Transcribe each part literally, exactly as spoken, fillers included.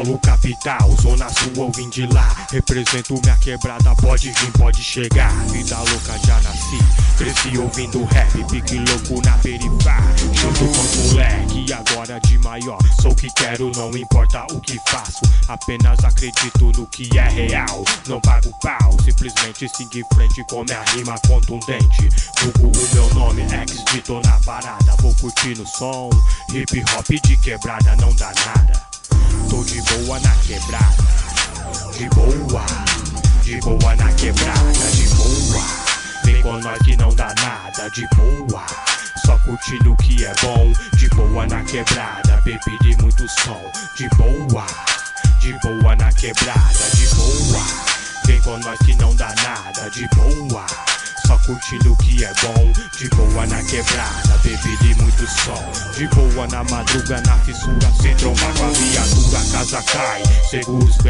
Paulo capital, zona sul eu vim de lá. Represento minha quebrada, pode vir, pode chegar. Vida louca já nasci, cresci ouvindo rap. Pique louco na perifária, junto com os moleque. E agora de maior, sou o que quero, não importa o que faço. Apenas acredito no que é real, não pago pau. Simplesmente sigo em frente com minha rima contundente. Google o meu nome, ex-dito na parada. Vou curtindo o som, hip hop de quebrada não dá nada. Tô de boa na quebrada, de boa, de boa na quebrada, de boa. Vem com nós que não dá nada, de boa. Só curtindo o que é bom, de boa na quebrada. Bebi de muito som, de boa, de boa na quebrada, de boa. Vem com nós que não dá nada, de boa. Só curtindo o que é bom, de boa na quebrada. Bebi de muito som, de boa na madruga, na fissura. Se trombar com a viatura, a casa cai. Seguros B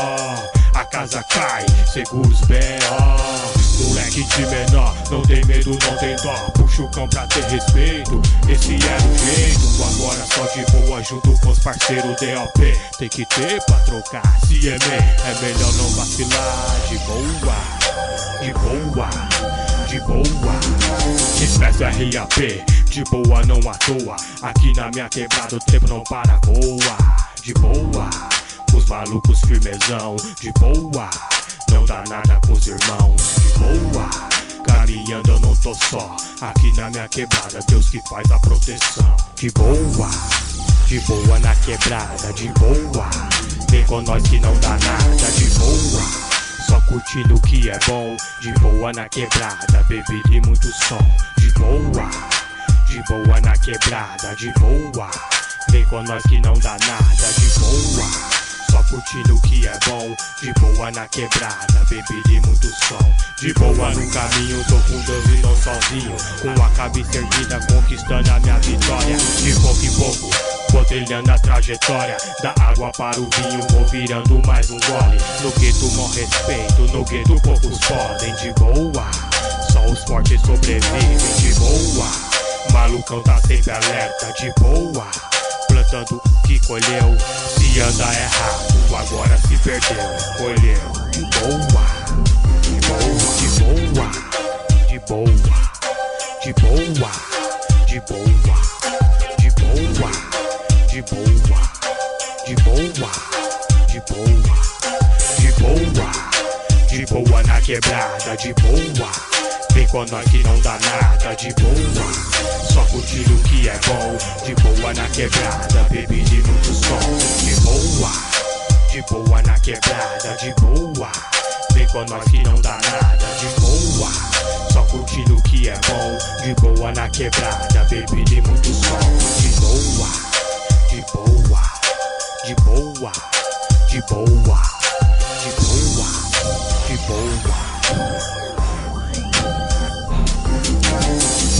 O, a casa cai. Seguros B O. Moleque de menor, não tem medo, não tem dó. Puxa o cão pra ter respeito, esse era o jeito. Agora só de boa junto com os parceiros D O P. Tem que ter pra trocar, se é me, é melhor não vacilar. De boa, de boa, de boa. Expresso R A P, de boa não à toa. Aqui na minha quebrada o tempo não para, voa. De boa, os malucos firmezão. De boa, não dá nada com os irmãos, de boa. Caminhando eu não tô só, aqui na minha quebrada Deus que faz a proteção. De boa, de boa na quebrada, de boa. Vem com nós que não dá nada, de boa. Só curtindo o que é bom, de boa na quebrada. Bebi de muito som, de boa, de boa na quebrada, de boa. Vem com nós que não dá nada, de boa. Só curtindo o que é bom, de boa na quebrada. Bebi de muito som, de boa no caminho. Tô com Deus e não sozinho, com a cabeça erguida, conquistando a minha vitória. De pouco em pouco, vou trilhando a trajetória. Da água para o vinho, vou virando mais um gole. No gueto mó respeito, no gueto poucos podem. De boa, só os fortes sobrevivem. De boa, malucão tá sempre alerta. De boa, plantando o que colheu. Se anda errado, agora se perdeu. Colheu, de boa, de boa, de boa, de boa, de boa, de boa, de boa, de boa, de boa, de boa, de boa na quebrada, de boa. Vem com nós que não dá nada, de boa. Só curtindo o que é bom, de boa na quebrada. Bebi de muito som, de boa, de boa na quebrada, de boa. Vem com nós que não dá nada, de boa. Só curtindo o que é bom, de boa na quebrada. Bebi de muito som, de boa, de boa, de boa, de boa, de boa, de boa.